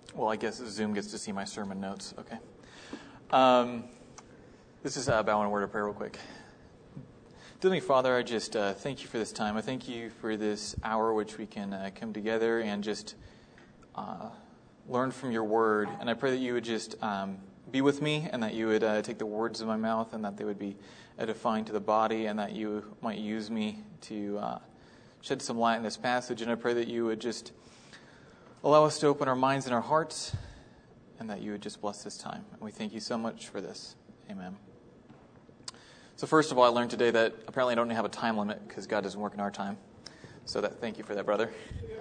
Well, I guess Zoom gets to see my sermon notes. Okay. This is bow in a word of prayer real quick. Dear Father, I just thank you for this time. I thank you for this hour which we can come together and just learn from your word. And I pray that you would just be with me, and that you would take the words of my mouth, and that they would be edifying to the body, and that you might use me to shed some light in this passage. And I pray that you would just allow us to open our minds and our hearts, and that you would just bless this time. And we thank you so much for this. Amen. So first of all, I learned today that apparently I don't have a time limit because God doesn't work in our time. So thank you for that, brother.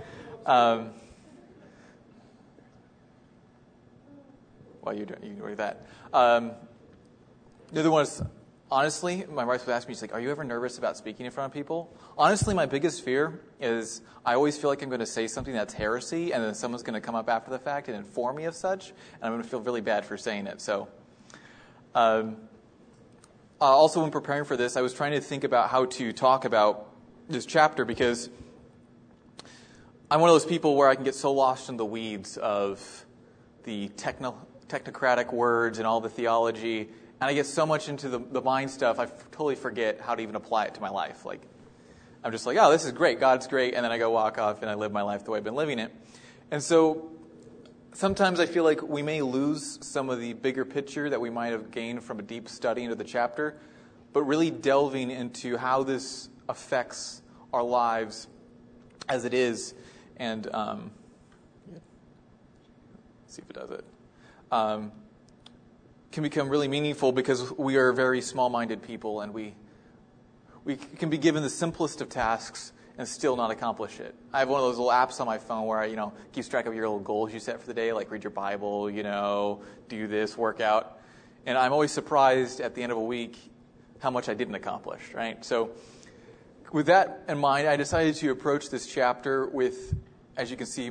While you do that. The other one is, honestly, my wife was asking me, she's like, are you ever nervous about speaking in front of people? Honestly, my biggest fear is I always feel like I'm going to say something that's heresy, and then someone's going to come up after the fact and inform me of such, and I'm going to feel really bad for saying it. So, also when preparing for this, I was trying to think about how to talk about this chapter, because I'm one of those people where I can get so lost in the weeds of the technocratic words and all the theology, and I get so much into the mind stuff, I totally forget how to even apply it to my life. Like, I'm just like, oh, this is great, God's great, and then I go walk off and I live my life the way I've been living it. And so sometimes I feel like we may lose some of the bigger picture that we might have gained from a deep study into the chapter, but really delving into how this affects our lives as it is, and see if it does it. Can become really meaningful, because we are very small-minded people, and we can be given the simplest of tasks and still not accomplish it. I have one of those little apps on my phone where I, keeps track of your little goals you set for the day, like read your Bible, do this, work out. And I'm always surprised at the end of a week how much I didn't accomplish, right? So with that in mind, I decided to approach this chapter with, as you can see,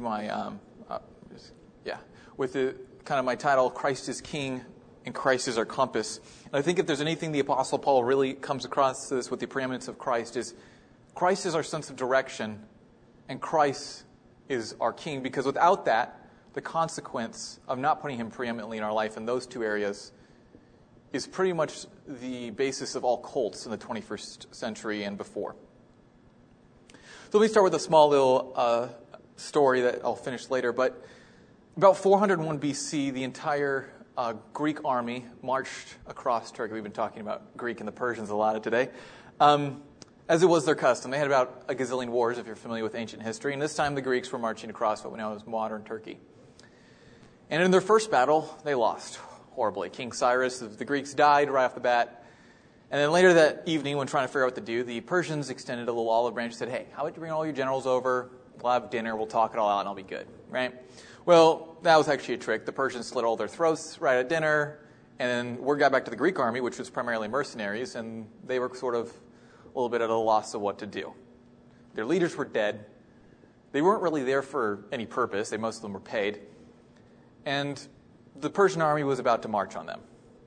with the kind of my title, Christ is King and Christ is our compass. And I think if there's anything the Apostle Paul really comes across this with the preeminence of Christ is our sense of direction, and Christ is our King. Because without that, the consequence of not putting him preeminently in our life in those two areas is pretty much the basis of all cults in the 21st century and before. So let me start with a small little story that I'll finish later. But about 401 BC, the entire Greek army marched across Turkey. We've been talking about Greek and the Persians a lot today. As it was their custom. They had about a gazillion wars, if you're familiar with ancient history. And this time the Greeks were marching across what we know as modern Turkey. And in their first battle, they lost horribly. King Cyrus of the Greeks died right off the bat. And then later that evening, when trying to figure out what to do, the Persians extended a little olive branch and said, hey, how about you bring all your generals over? We'll have dinner, we'll talk it all out, and I'll be good, right? Well, that was actually a trick. The Persians slit all their throats right at dinner, and then word got back to the Greek army, which was primarily mercenaries, and they were sort of a little bit at a loss of what to do. Their leaders were dead. They weren't really there for any purpose. Most of them were paid. And the Persian army was about to march on them.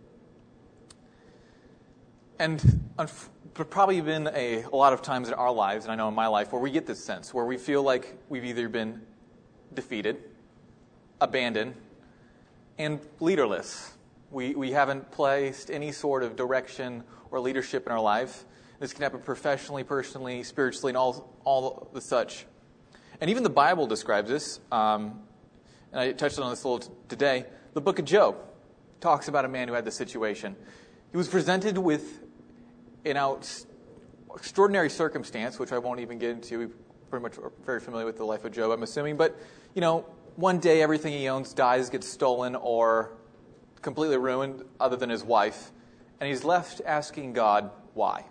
And probably been a lot of times in our lives, and I know in my life, where we get this sense, where we feel like we've either been defeated, abandoned, and leaderless. We haven't placed any sort of direction or leadership in our life. This can happen professionally, personally, spiritually, and all the such. And even the Bible describes this, and I touched on this a little today. The book of Job talks about a man who had this situation. He was presented with an extraordinary circumstance, which I won't even get into. We're pretty much very familiar with the life of Job, I'm assuming. But, one day everything he owns dies, gets stolen, or completely ruined, other than his wife. And he's left asking God, why?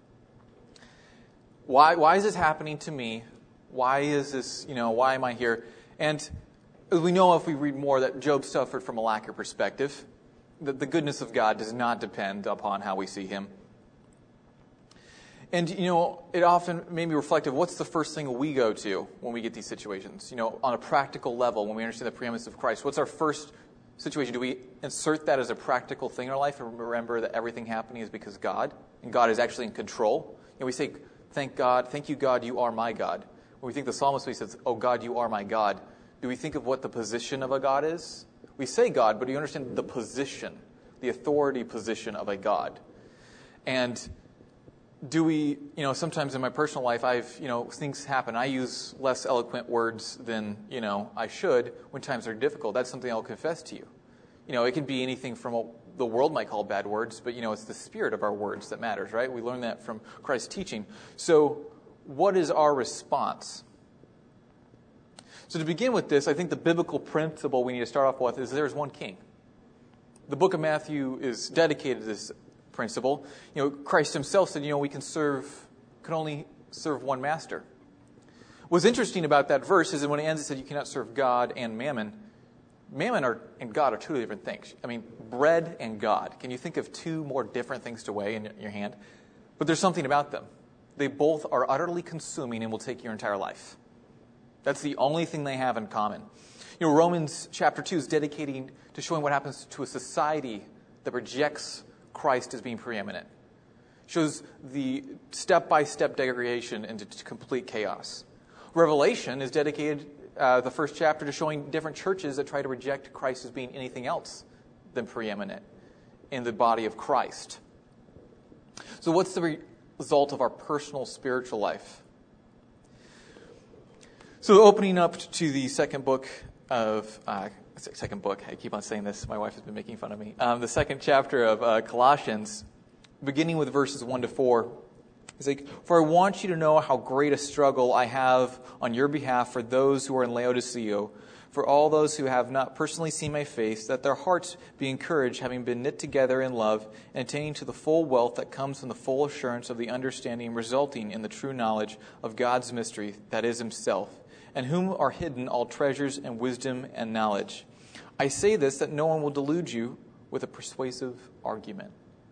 Why is this happening to me? Why is this, why am I here? And we know, if we read more, that Job suffered from a lack of perspective. That the goodness of God does not depend upon how we see him. And, it often made me reflect of what's the first thing we go to when we get these situations. On a practical level, when we understand the preeminence of Christ, what's our first situation? Do we insert that as a practical thing in our life and remember that everything happening is because God, and God is actually in control? We say, thank God, thank you, God, you are my God. When we think the psalmist, he says, oh God, you are my God. Do we think of what the position of a God is? We say God, but do you understand the position, the authority position of a God? And do we, sometimes in my personal life, things happen. I use less eloquent words than, I should when times are difficult. That's something I'll confess to you. It can be anything from what the world might call bad words, but, it's the spirit of our words that matters, right? We learn that from Christ's teaching. So what is our response? So to begin with this, I think the biblical principle we need to start off with is there's one king. The book of Matthew is dedicated to this principle. Christ himself said, we can only serve one master. What's interesting about that verse is that when it ends, it said you cannot serve God and mammon. Mammon and God are two different things. Bread and God. Can you think of two more different things to weigh in your hand? But there's something about them. They both are utterly consuming and will take your entire life. That's the only thing they have in common. Romans chapter 2 is dedicating to showing what happens to a society that rejects Christ as being preeminent. Shows the step-by-step degradation into complete chaos. Revelation is dedicated, the first chapter, to showing different churches that try to reject Christ as being anything else than preeminent in the body of Christ. So what's the result of our personal spiritual life? So opening up to the second book, I keep on saying this, my wife has been making fun of me. The second chapter of Colossians, beginning with verses 1 to 4, it's like, "For I want you to know how great a struggle I have on your behalf for those who are in Laodicea, for all those who have not personally seen my face, that their hearts be encouraged, having been knit together in love, and attaining to the full wealth that comes from the full assurance of the understanding, resulting in the true knowledge of God's mystery, that is himself, and whom are hidden all treasures and wisdom and knowledge. I say this that no one will delude you with a persuasive argument."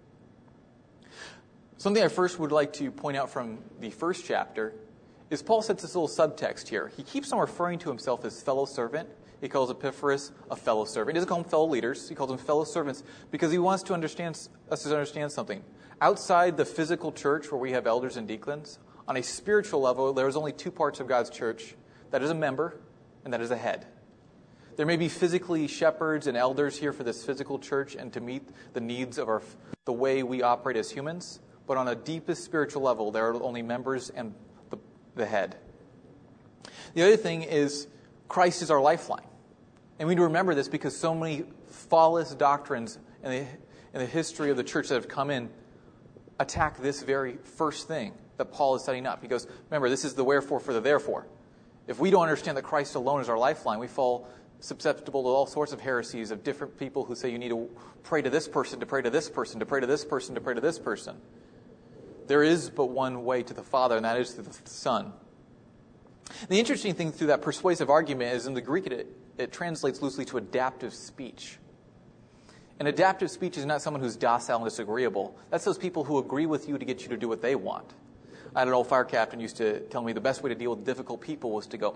Something I first would like to point out from the first chapter is Paul sets this little subtext here. He keeps on referring to himself as fellow servant. He calls Epaphras a fellow servant. He doesn't call them fellow leaders. He calls them fellow servants because he wants us to understand something. Outside the physical church where we have elders and deacons, on a spiritual level, there's only two parts of God's church. That is a member, and that is a head. There may be physically shepherds and elders here for this physical church and to meet the needs of the way we operate as humans, but on a deepest spiritual level, there are only members and the head. The other thing is Christ is our lifeline. And we need to remember this because so many false doctrines in the history of the church that have come in attack this very first thing that Paul is setting up. He goes, remember, this is the wherefore for the therefore. If we don't understand that Christ alone is our lifeline, we fall susceptible to all sorts of heresies of different people who say you need to pray to this person, to pray to this person, to pray to this person, to pray to this person. There is but one way to the Father, and that is through the Son. The interesting thing through that persuasive argument is in the Greek it translates loosely to adaptive speech. And adaptive speech is not someone who's docile and disagreeable. That's those people who agree with you to get you to do what they want. I had an old fire captain used to tell me the best way to deal with difficult people was to go,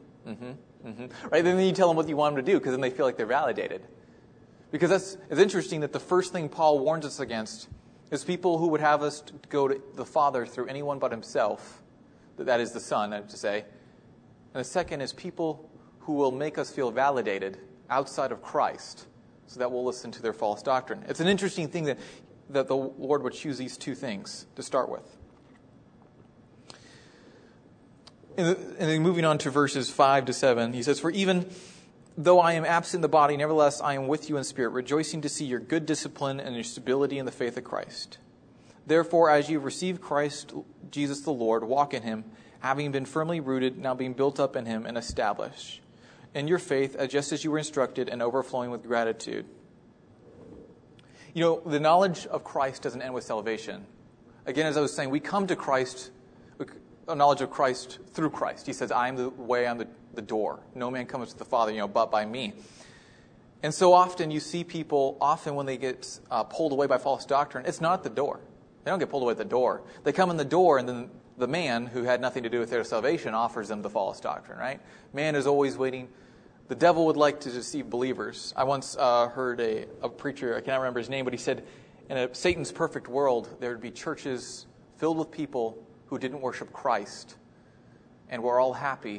right? Then you tell them what you want them to do because then they feel like they're validated. Because it's interesting that the first thing Paul warns us against is people who would have us go to the Father through anyone but himself. That is the Son, I have to say. And the second is people who will make us feel validated outside of Christ so that we'll listen to their false doctrine. It's an interesting thing that the Lord would choose these two things to start with. And then moving on to verses 5 to 7, he says, "For even though I am absent in the body, nevertheless I am with you in spirit, rejoicing to see your good discipline and your stability in the faith of Christ. Therefore, as you have received Christ Jesus the Lord, walk in him, having been firmly rooted, now being built up in him and established in your faith, just as you were instructed, and overflowing with gratitude." The knowledge of Christ doesn't end with salvation. Again, as I was saying, we come to Christ, a knowledge of Christ through Christ. He says, "I am the way, I'm the door. No man comes to the Father, but by me." And so often you see people, when they get pulled away by false doctrine, it's not at the door. They don't get pulled away at the door. They come in the door, and then the man who had nothing to do with their salvation offers them the false doctrine, right? Man is always waiting. The devil would like to deceive believers. I once heard a preacher, I cannot remember his name, but he said, in Satan's perfect world, there would be churches filled with people who didn't worship Christ and were all happy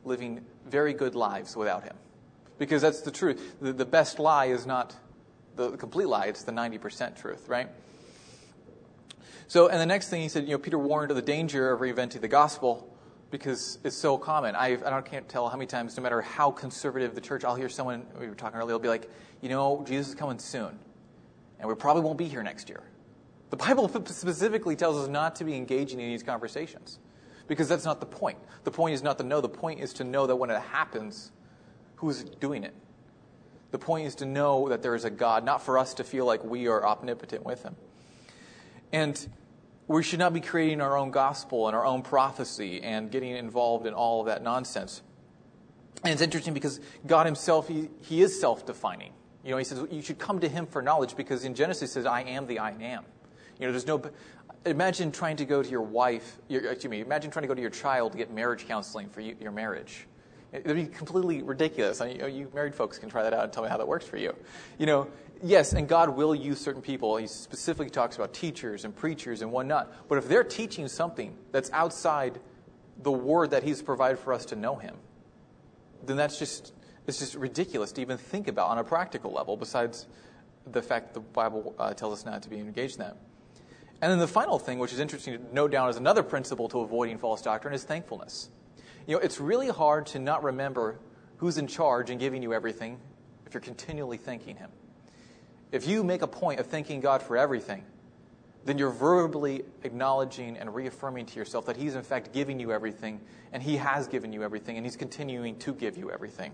living very good lives without him. Because that's the truth. The best lie is not the complete lie, it's the 90% truth, right? So, and the next thing he said, Peter warned of the danger of reinventing the gospel because it's so common. I can't tell how many times, no matter how conservative the church, I'll hear someone, we were talking earlier, they'll be like, Jesus is coming soon, and we probably won't be here next year. The Bible specifically tells us not to be engaging in these conversations because that's not the point. The point is not to know. The point is to know that when it happens, who's doing it? The point is to know that there is a God, not for us to feel like we are omnipotent with him. And we should not be creating our own gospel and our own prophecy and getting involved in all of that nonsense. And it's interesting because God himself, he is self-defining. He says you should come to him for knowledge because in Genesis it says, I am the I am. There's no... Imagine trying to go to your wife, imagine trying to go to your child to get marriage counseling for your marriage. It would be completely ridiculous. You married folks can try that out and tell me how that works for you. Yes, and God will use certain people. He specifically talks about teachers and preachers and whatnot. But if they're teaching something that's outside the word that he's provided for us to know him, then it's just ridiculous to even think about on a practical level, besides the fact that the Bible tells us not to be engaged in that. And then the final thing, which is interesting to note down as another principle to avoiding false doctrine, is thankfulness. It's really hard to not remember who's in charge and giving you everything if you're continually thanking him. If you make a point of thanking God for everything, then you're verbally acknowledging and reaffirming to yourself that he's in fact giving you everything, and he has given you everything, and he's continuing to give you everything.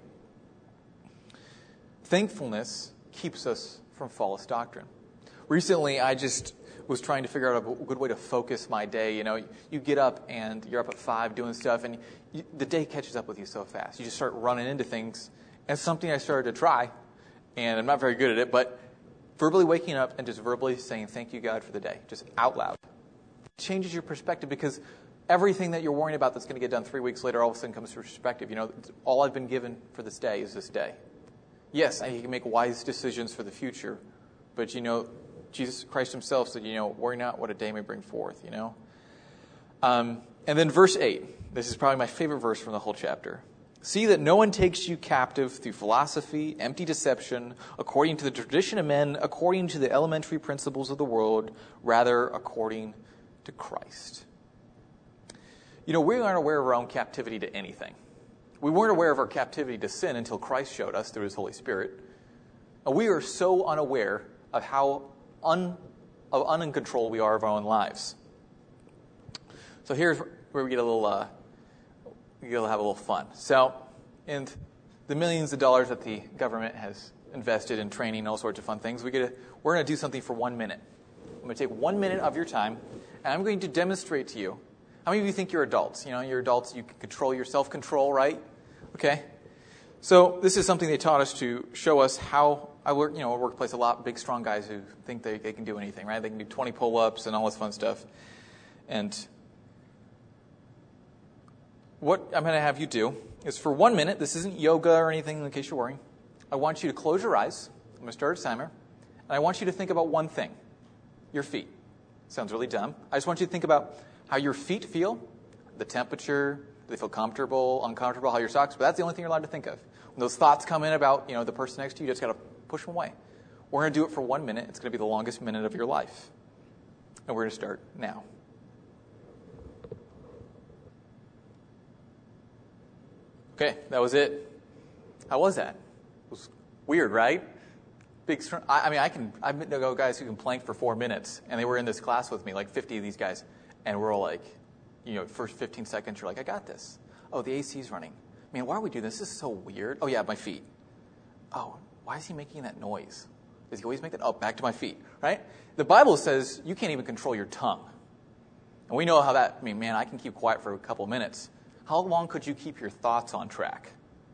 Thankfulness keeps us from false doctrine. Recently, I just was trying to figure out a good way to focus my day. You get up and you're up at 5 doing stuff, and the day catches up with you so fast. You just start running into things. And it's something I started to try, and I'm not very good at it, but verbally waking up and just verbally saying, thank you, God, for the day, just out loud. It changes your perspective because everything that you're worrying about that's going to get done 3 weeks later all of a sudden comes to perspective. All I've been given for this day is this day. Yes, I can make wise decisions for the future, but Jesus Christ himself said, worry not what a day may bring forth, And then verse 8, this is probably my favorite verse from the whole chapter. See that no one takes you captive through philosophy, empty deception, according to the tradition of men, according to the elementary principles of the world, rather according to Christ. We aren't aware of our own captivity to anything. We weren't aware of our captivity to sin until Christ showed us through his Holy Spirit. And we are so unaware of how uncontrolled we are of our own lives. So here's where we get a little, we'll have a little fun. So, in the millions of dollars that the government has invested in training and all sorts of fun things, we're going to do something for 1 minute. I'm going to take 1 minute of your time, and I'm going to demonstrate to you. How many of you think you're adults? You're adults, you can control your self-control, right? Okay. So this is something they taught us to show us how I work, a workplace, a lot of big, strong guys who think they can do anything, right? They can do 20 pull-ups and all this fun stuff. And what I'm going to have you do is for 1 minute, this isn't yoga or anything in case you're worrying. I want you to close your eyes. I'm going to start a timer. And I want you to think about one thing. Your feet. Sounds really dumb. I just want you to think about how your feet feel, the temperature, do they feel comfortable, uncomfortable, how your socks, but that's the only thing you're allowed to think of. When those thoughts come in about, the person next to you, you just got to push them away. We're going to do it for 1 minute. It's going to be the longest minute of your life. And we're going to start now. Okay, that was it. How was that? It was weird, right? I've met guys who can plank for 4 minutes, and they were in this class with me, like 50 of these guys, and we're all like, first 15 seconds, you're like, I got this. Oh, the AC's running. Man, why are we doing this? This is so weird. Oh, yeah, my feet. Oh, why is he making that noise? Does he always make that? Oh, back to my feet, right? The Bible says you can't even control your tongue. And we know how that, I can keep quiet for a couple minutes. How long could you keep your thoughts on track?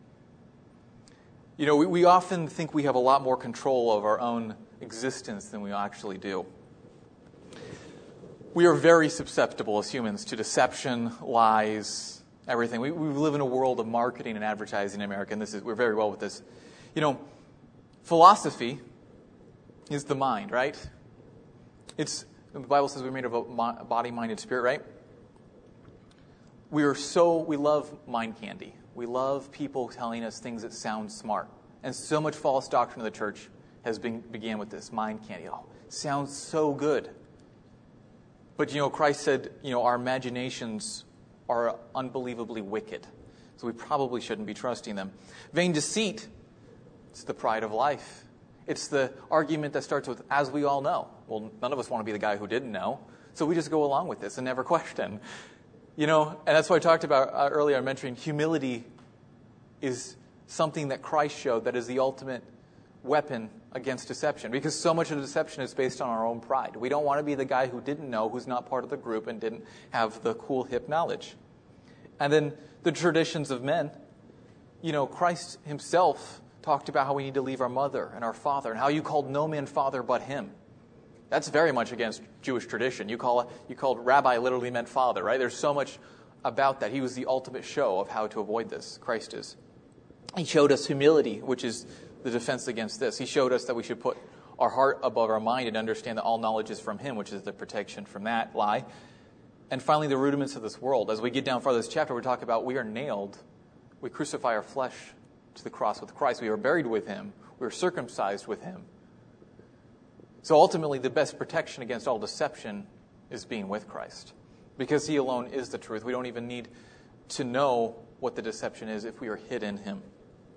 We often think we have a lot more control of our own existence than we actually do. We are very susceptible as humans to deception, lies, everything. We live in a world of marketing and advertising in America, and we're very well with this. Philosophy is the mind, right? The Bible says we're made of a body, mind, and spirit, right? We love mind candy. We love people telling us things that sound smart. And so much false doctrine of the church began with this mind candy. Oh, sounds so good. But, Christ said, our imaginations are unbelievably wicked. So we probably shouldn't be trusting them. Vain deceit, it's the pride of life. It's the argument that starts with, as we all know. Well, none of us want to be the guy who didn't know. So we just go along with this and never question. And that's what I talked about earlier. I mentioned humility is something that Christ showed that is the ultimate weapon against deception. Because so much of deception is based on our own pride. We don't want to be the guy who didn't know, who's not part of the group, and didn't have the cool, hip knowledge. And then the traditions of men. Christ himself talked about how we need to leave our mother and our father, and how you called no man father but him. That's very much against Jewish tradition. You called rabbi literally meant father, right? There's so much about that. He was the ultimate show of how to avoid this. Christ is. He showed us humility, which is the defense against this. He showed us that we should put our heart above our mind and understand that all knowledge is from him, which is the protection from that lie. And finally, the rudiments of this world. As we get down farther this chapter, we talk about we are nailed. We crucify our flesh to the cross with Christ. We are buried with him. We are circumcised with him. So ultimately, the best protection against all deception is being with Christ. Because he alone is the truth. We don't even need to know what the deception is if we are hid in him.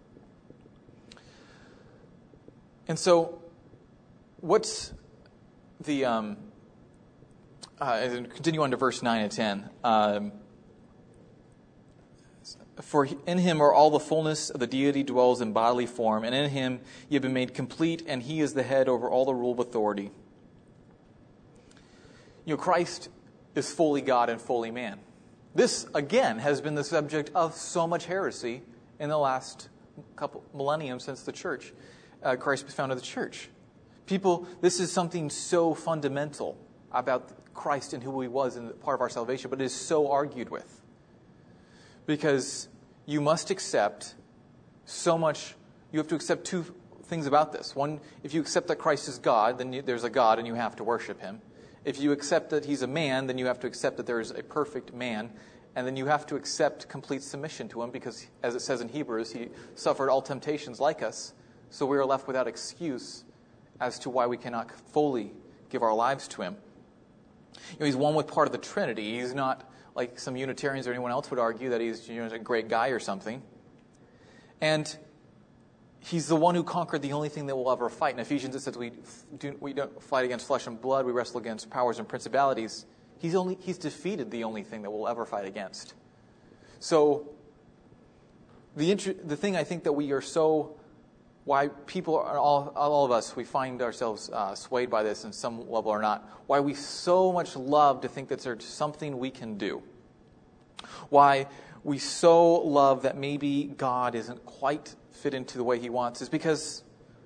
And so, what's the... continue on to verse 9 and 10. For in him are all the fullness of the deity dwells in bodily form, and in him ye have been made complete, and he is the head over all the rule of authority. Christ is fully God and fully man. This, again, has been the subject of so much heresy in the last couple millennium since the church. Christ founded the church. This is something so fundamental about Christ and who he was and part of our salvation, but it is so argued with. Because you must accept so much, you have to accept two things about this. One, if you accept that Christ is God, then there's a God and you have to worship him. If you accept that he's a man, then you have to accept that there is a perfect man. And then you have to accept complete submission to him because, as it says in Hebrews, he suffered all temptations like us. So we are left without excuse as to why we cannot fully give our lives to him. He's one with part of the Trinity. He's not like some Unitarians or anyone else would argue that he's a great guy or something. And he's the one who conquered the only thing that we'll ever fight. In Ephesians it says we don't fight against flesh and blood, we wrestle against powers and principalities. He's defeated the only thing that we'll ever fight against. So the thing I think that we are so, why people are all of us, we find ourselves swayed by this in some level or not, why we so much love to think that there's something we can do. Why we so love that maybe God isn't quite fit into the way he wants is because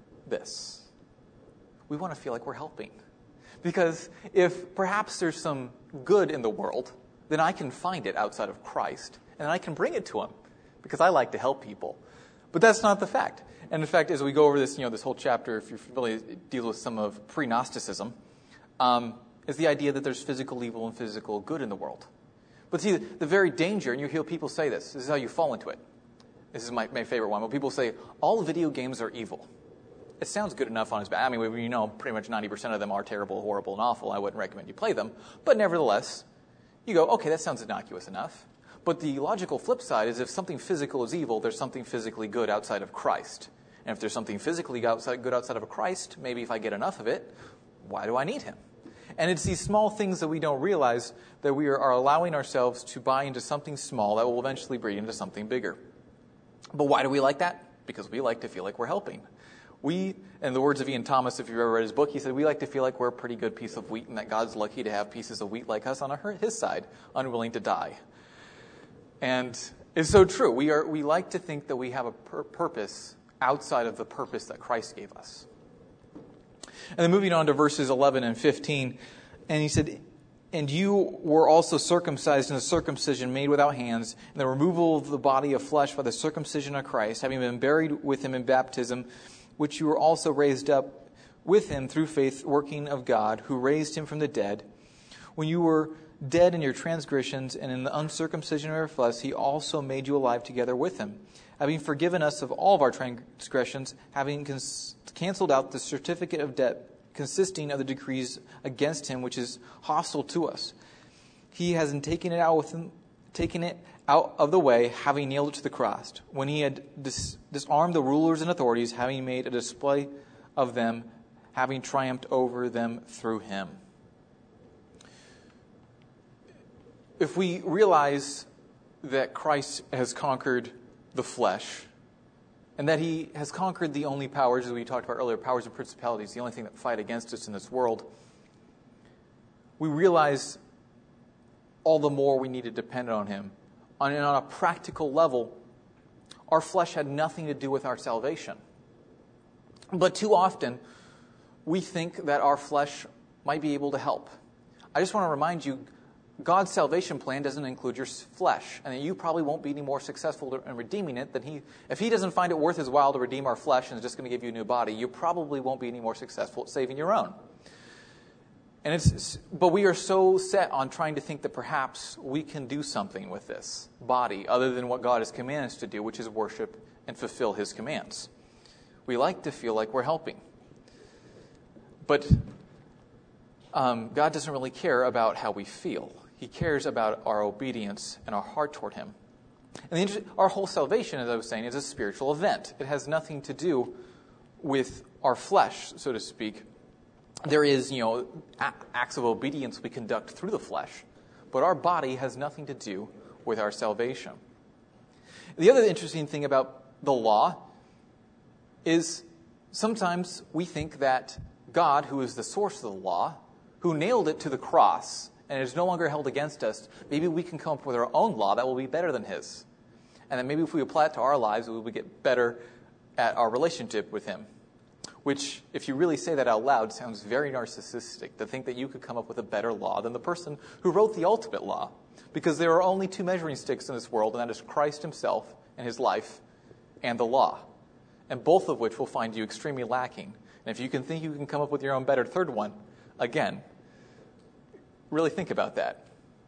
we want to feel like we're helping. Because if perhaps there's some good in the world, then I can find it outside of Christ, and I can bring it to him, because I like to help people. But that's not the fact. And in fact, as we go over this, this whole chapter, if you're familiar, it deals with some of pre-Gnosticism, is the idea that there's physical evil and physical good in the world. But see, the very danger, and you hear people say this is how you fall into it. This is my favorite one. When people say, all video games are evil. It sounds good enough on its back. I mean, pretty much 90% of them are terrible, horrible, and awful. I wouldn't recommend you play them. But nevertheless, you go, okay, that sounds innocuous enough. But the logical flip side is if something physical is evil, there's something physically good outside of Christ. And if there's something physically good outside of Christ, maybe if I get enough of it, why do I need him? And it's these small things that we don't realize that we are allowing ourselves to buy into something small that will eventually breed into something bigger. But why do we like that? Because we like to feel like we're helping. We, in the words of Ian Thomas, if you've ever read his book, he said, we like to feel like we're a pretty good piece of wheat and that God's lucky to have pieces of wheat like us on his side, unwilling to die. And it's so true. We like to think that we have a purpose outside of the purpose that Christ gave us. And then moving on to verses 11 and 15, and he said, and you were also circumcised in the circumcision made without hands, in the removal of the body of flesh by the circumcision of Christ, having been buried with him in baptism, which you were also raised up with him through faith, working of God, who raised him from the dead, when you were dead in your transgressions, and in the uncircumcision of your flesh, he also made you alive together with him, having forgiven us of all of our transgressions, having canceled out the certificate of debt consisting of the decrees against him, which is hostile to us. He has taken it out of the way, having nailed it to the cross. When he had disarmed the rulers and authorities, having made a display of them, having triumphed over them through him. If we realize that Christ has conquered the flesh, and that he has conquered the only powers, as we talked about earlier, powers and principalities, the only thing that fight against us in this world, we realize all the more we need to depend on him. On a practical level, our flesh had nothing to do with our salvation. But too often, we think that our flesh might be able to help. I just want to remind you, God's salvation plan doesn't include your flesh, and you probably won't be any more successful in redeeming it than if he doesn't find it worth his while to redeem our flesh and is just going to give you a new body, you probably won't be any more successful at saving your own. But we are so set on trying to think that perhaps we can do something with this body other than what God has commanded us to do, which is worship and fulfill his commands. We like to feel like we're helping. But God doesn't really care about how we feel. He cares about our obedience and our heart toward him. And our whole salvation, as I was saying, is a spiritual event. It has nothing to do with our flesh, so to speak. There is, acts of obedience we conduct through the flesh, but our body has nothing to do with our salvation. The other interesting thing about the law is sometimes we think that God, who is the source of the law, who nailed it to the cross and it is no longer held against us, maybe we can come up with our own law that will be better than his. And then maybe if we apply it to our lives, we will get better at our relationship with him. Which, if you really say that out loud, sounds very narcissistic, to think that you could come up with a better law than the person who wrote the ultimate law. Because there are only two measuring sticks in this world, and that is Christ himself and his life and the law. And both of which will find you extremely lacking. And if you can think you can come up with your own better third one, again, really think about that.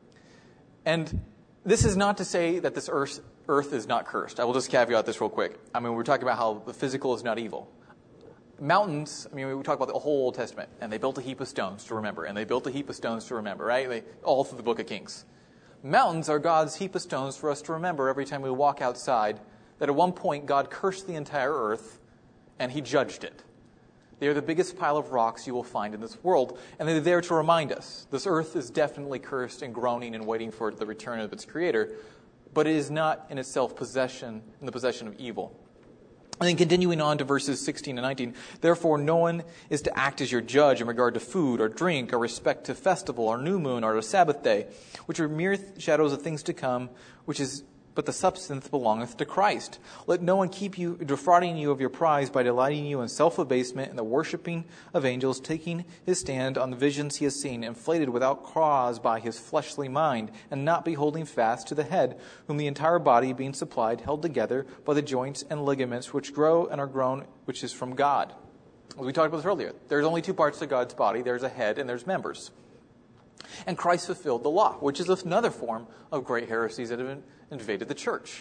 And this is not to say that this earth is not cursed. I will just caveat this real quick. We're talking about how the physical is not evil. Mountains, we talk about the whole Old Testament, and they built a heap of stones to remember, and they built a heap of stones to remember, right? All through the book of Kings. Mountains are God's heap of stones for us to remember every time we walk outside, that at one point God cursed the entire earth, and he judged it. They are the biggest pile of rocks you will find in this world, and they're there to remind us. This earth is definitely cursed and groaning and waiting for the return of its creator, but it is not in itself in the possession of evil. And then continuing on to verses 16 and 19, therefore no one is to act as your judge in regard to food or drink or respect to festival or new moon or a Sabbath day, which are mere shadows of things to come, but the substance belongeth to Christ. Let no one keep you defrauding you of your prize by delighting you in self-abasement and the worshipping of angels, taking his stand on the visions he has seen, inflated without cause by his fleshly mind, and not beholding fast to the head, whom the entire body being supplied, held together by the joints and ligaments which grow and are grown, which is from God. As we talked about this earlier, there's only two parts to God's body. There's a head and there's members. And Christ fulfilled the law, which is another form of great heresies that have invaded the church.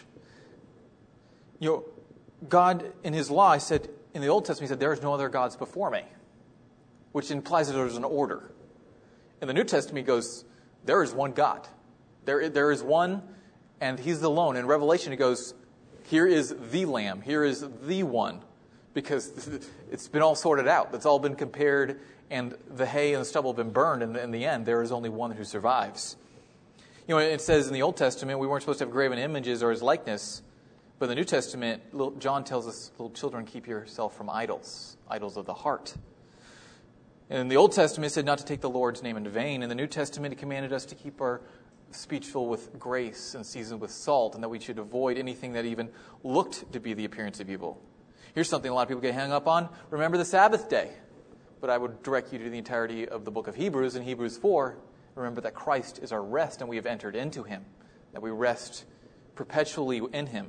God in his law said, in the Old Testament, he said, there is no other gods before me, which implies that there's an order. In the New Testament, he goes, there is one God. There is one, and he's alone. In Revelation, he goes, here is the Lamb. Here is the one. Because it's been all sorted out. It's all been compared, and the hay and the stubble have been burned. And in the end, there is only one who survives. It says in the Old Testament, we weren't supposed to have graven images or his likeness. But in the New Testament, John tells us, little children, keep yourself from idols of the heart. And in the Old Testament, it said not to take the Lord's name in vain. In the New Testament, it commanded us to keep our speech full with grace and seasoned with salt, and that we should avoid anything that even looked to be the appearance of evil. Here's something a lot of people get hung up on. Remember the Sabbath day. But I would direct you to the entirety of the book of Hebrews. In Hebrews 4, remember that Christ is our rest and we have entered into him. That we rest perpetually in him.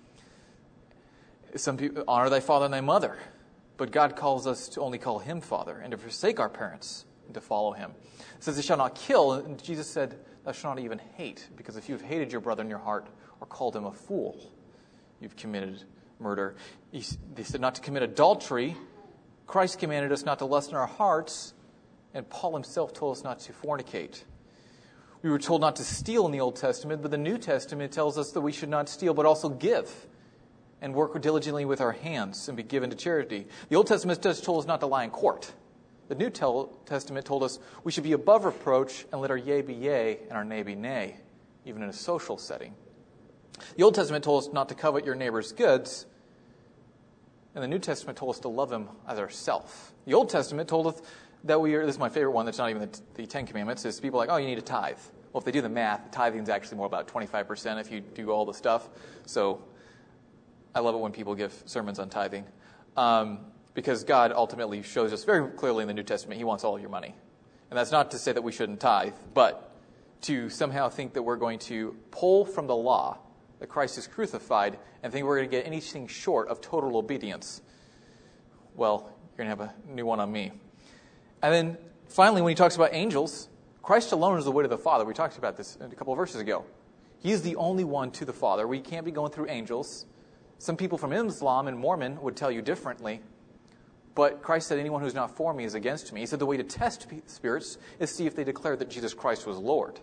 Some people honor thy father and thy mother. But God calls us to only call him Father and to forsake our parents. and to follow him. It says, "They shall not kill." And Jesus said, "Thou shalt not even hate, because if you have hated your brother in your heart or called him a fool, you've committed murder." They said not to commit adultery. Christ commanded us not to lust in our hearts, and Paul himself told us not to fornicate. We were told not to steal in the Old Testament, but the New Testament tells us that we should not steal, but also give and work diligently with our hands and be given to charity. The Old Testament just told us not to lie in court. The New Testament told us we should be above reproach and let our yea be yea and our nay be nay, even in a social setting. The Old Testament told us not to covet your neighbor's goods, and the New Testament told us to love him as ourselves. The Old Testament told us that this is my favorite one, that's not even the Ten Commandments, is people are like, oh, you need a tithe. Well, if they do the math, tithing is actually more about 25% if you do all the stuff. So I love it when people give sermons on tithing. Because God ultimately shows us very clearly in the New Testament He wants all of your money. And that's not to say that we shouldn't tithe, but to somehow think that we're going to pull from the law that Christ is crucified and think we're going to get anything short of total obedience. Well, you're going to have a new one on me. And then finally, when he talks about angels, Christ alone is the way to the Father. We talked about this a couple of verses ago. He is the only one to the Father. We can't be going through angels. Some people from Islam and Mormon would tell you differently. But Christ said, anyone who's not for me is against me. He said the way to test spirits is see if they declare that Jesus Christ was Lord.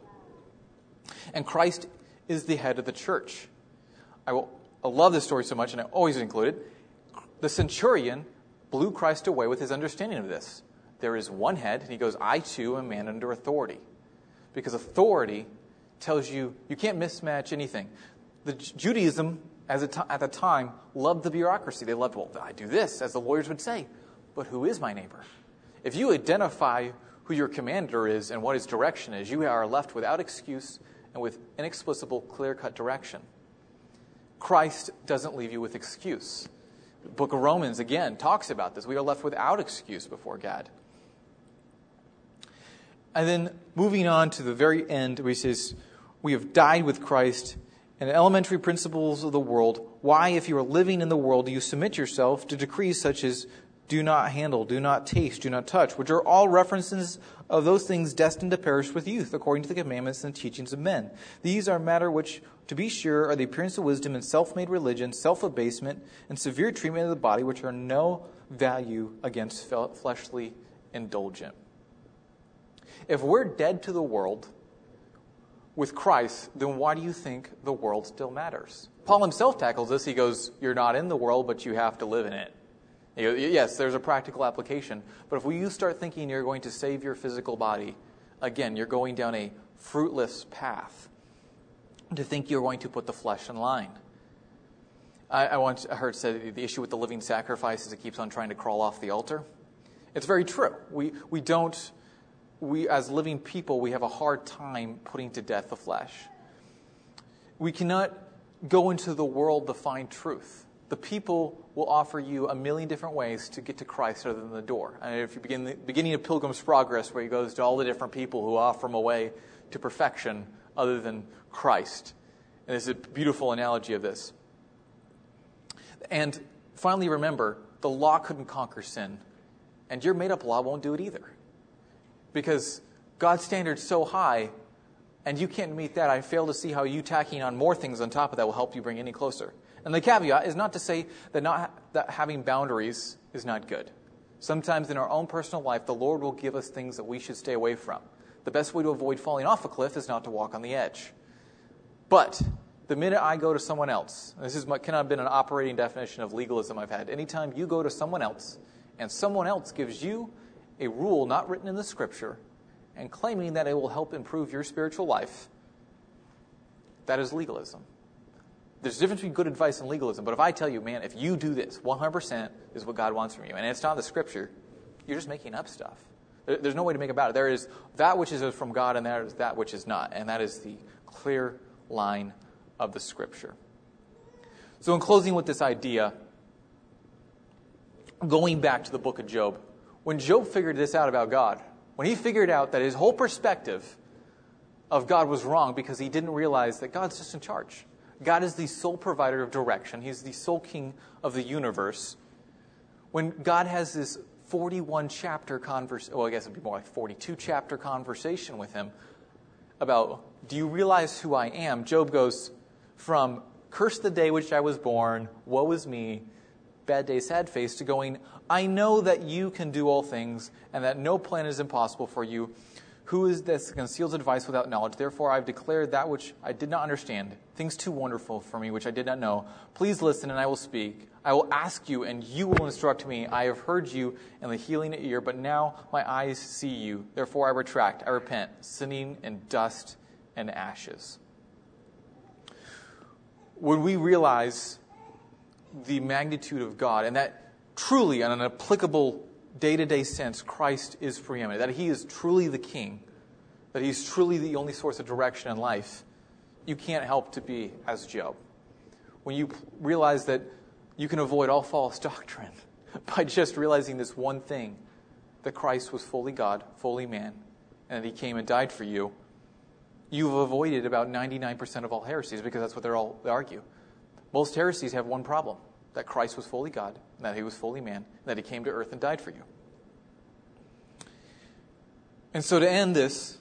And Christ is the head of the church. I love this story so much, and I always include it. The centurion blew Christ away with his understanding of this. There is one head, and he goes, I too am a man under authority. Because authority tells you can't mismatch anything. The Judaism, at the time, loved the bureaucracy. They loved, well, I do this, as the lawyers would say. But who is my neighbor? If you identify who your commander is and what his direction is, you are left without excuse and with inexplicable, clear-cut direction. Christ doesn't leave you with excuse. The book of Romans, again, talks about this. We are left without excuse before God. And then moving on to the very end, where he says, we have died with Christ, and elementary principles of the world. Why, if you are living in the world, do you submit yourself to decrees such as do not handle, do not taste, do not touch, which are all references of those things destined to perish with youth, according to the commandments and teachings of men. These are matter which, to be sure, are the appearance of wisdom and self-made religion, self-abasement, and severe treatment of the body, which are no value against fleshly indulgence. If we're dead to the world with Christ, then why do you think the world still matters? Paul himself tackles this. He goes, you're not in the world, but you have to live in it. Yes, there's a practical application. But if you start thinking you're going to save your physical body, again, you're going down a fruitless path to think you're going to put the flesh in line. I once heard said the issue with the living sacrifice is it keeps on trying to crawl off the altar. It's very true. We as living people, we have a hard time putting to death the flesh. We cannot go into the world to find truth. The people will offer you a million different ways to get to Christ other than the door. And if you begin the beginning of Pilgrim's Progress, where he goes to all the different people who offer him a way to perfection other than Christ. And there's a beautiful analogy of this. And finally, remember, the law couldn't conquer sin. And your made-up law won't do it either. Because God's standard's so high, and you can't meet that, I fail to see how you tacking on more things on top of that will help you bring any closer. And the caveat is not to say that that having boundaries is not good. Sometimes in our own personal life, the Lord will give us things that we should stay away from. The best way to avoid falling off a cliff is not to walk on the edge. But the minute I go to someone else, this is kind of been an operating definition of legalism I've had. Anytime you go to someone else, and someone else gives you a rule not written in the Scripture, and claiming that it will help improve your spiritual life, that is legalism. There's a difference between good advice and legalism, but if I tell you, man, if you do this, 100% is what God wants from you, and it's not the Scripture, you're just making up stuff. There's no way to make about it. There is that which is from God, and there is that which is not, and that is the clear line of the Scripture. So in closing with this idea, going back to the book of Job, when Job figured this out about God, when he figured out that his whole perspective of God was wrong because he didn't realize that God's just in charge. God is the sole provider of direction. He's the sole king of the universe. When God has this 41 chapter conversation, well, I guess it'd be more like 42 chapter conversation with him about, do you realize who I am? Job goes from, curse the day which I was born, woe is me, bad day, sad face, to going, I know that you can do all things and that no plan is impossible for you. Who is this conceals advice without knowledge? Therefore, I've declared that which I did not understand, things too wonderful for me which I did not know. Please listen and I will speak. I will ask you and you will instruct me. I have heard you in the healing ear, but now my eyes see you. Therefore, I retract, I repent, sinning in dust and ashes. When we realize the magnitude of God and that truly, in an applicable day-to-day sense, Christ is preeminent, that he is truly the king, that he's truly the only source of direction in life, you can't help to be as Job. When you realize that you can avoid all false doctrine by just realizing this one thing, that Christ was fully God, fully man, and that he came and died for you, you've avoided about 99% of all heresies, because that's what they argue. Most heresies have one problem, that Christ was fully God, and that he was fully man, and that he came to earth and died for you. And so to end this,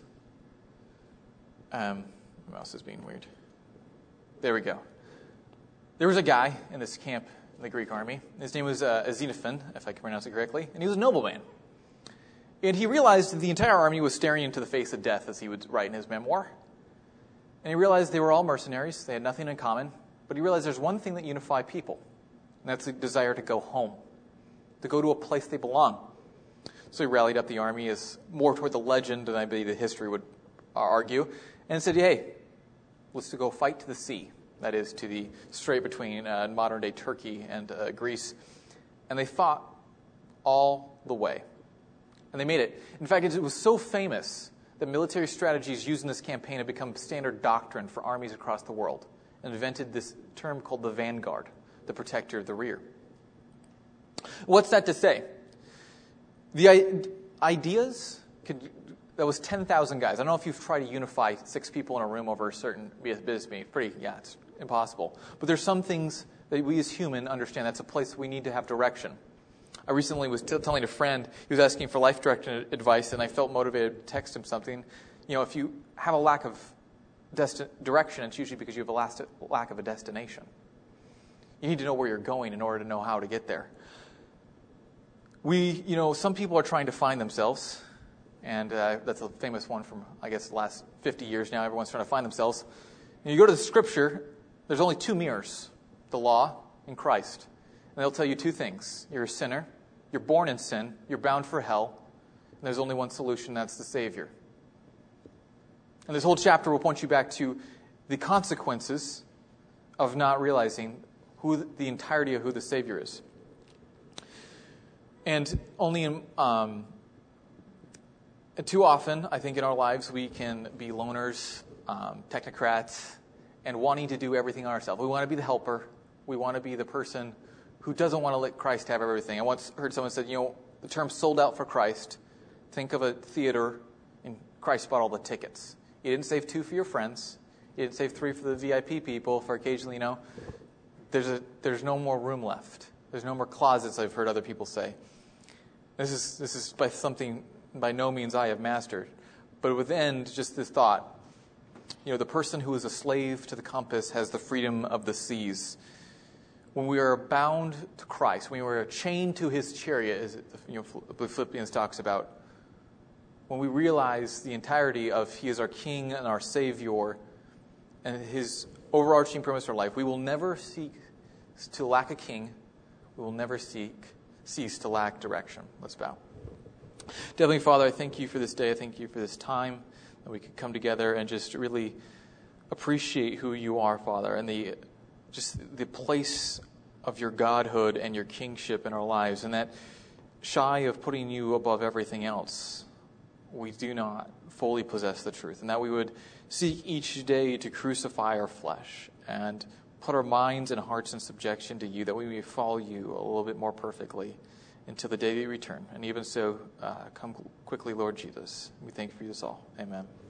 my mouse is being weird. There we go. There was a guy in this camp in the Greek army. His name was Xenophon, if I can pronounce it correctly, and he was a nobleman. And he realized that the entire army was staring into the face of death, as he would write in his memoir. And he realized they were all mercenaries. They had nothing in common. But he realized there's one thing that unified people, and that's the desire to go home, to go to a place they belong. So he rallied up the army as more toward the legend than I believe the history would argue, and said, hey, let's go fight to the sea. That is, to the strait between modern-day Turkey and Greece. And they fought all the way. And they made it. In fact, it was so famous that military strategies used in this campaign have become standard doctrine for armies across the world, and invented this term called the vanguard, the protector of the rear. What's that to say? The ideas that was 10,000 guys. I don't know if you've tried to unify 6 people in a room over a certain business meeting. It's impossible. But there's some things that we as human understand. That's a place we need to have direction. I recently was telling a friend, he was asking for life direction advice, and I felt motivated to text him something. You know, if you have a lack of direction, it's usually because you have a lack of a destination. You need to know where you're going in order to know how to get there. Some people are trying to find themselves, and that's a famous one from, I guess, the last 50 years now. Everyone's trying to find themselves. And you go to the Scripture, there's only 2 mirrors, the law and Christ. And they'll tell you 2 things. You're a sinner, you're born in sin, you're bound for hell, and there's only one solution, that's the Savior. And this whole chapter will point you back to the consequences of not realizing the entirety of who the Savior is. And too often, I think in our lives, we can be loners, technocrats, and wanting to do everything on ourselves. We want to be the helper. We want to be the person who doesn't want to let Christ have everything. I once heard someone say, the term sold out for Christ, think of a theater, and Christ bought all the tickets. He didn't save 2 for your friends. He didn't save 3 for the VIP people for occasionally, there's no more room left. There's no more closets, I've heard other people say. This is something by no means I have mastered. But within just this thought, the person who is a slave to the compass has the freedom of the seas. When we are bound to Christ, when we are chained to his chariot, as Philippians talks about, when we realize the entirety of he is our King and our Savior and his overarching premise for life, we will never seek to lack a king. We will never cease to lack direction. Let's bow. Heavenly Father, I thank you for this day. I thank you for this time that we could come together and just really appreciate who you are, Father, and the place of your godhood and your kingship in our lives, and that shy of putting you above everything else, we do not fully possess the truth, and that we would seek each day to crucify our flesh and put our minds and hearts in subjection to you, that we may follow you a little bit more perfectly until the day that you return. And even so, come quickly, Lord Jesus. We thank you for this all. Amen.